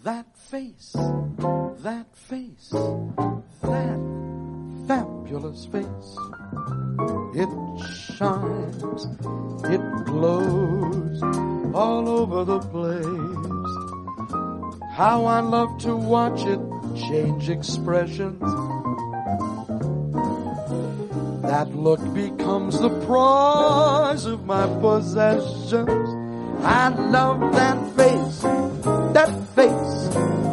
That face, that face, that fabulous face. It shines, it glows all over the place. How I love to watch it change expressions. That look becomes the prize of my possessions. I love that face, that face.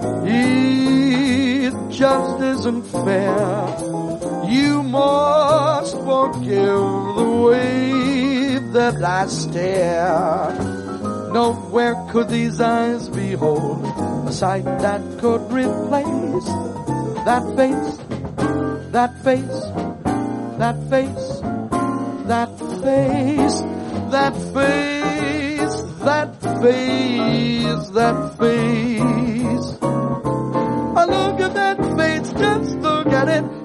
It just isn't fair. You must forgive the way that I stare. Nowhere could these eyes behold a sight that could replace that face, that face, that face, that face, that face, that face, that face. Oh, look at that face, just look at it.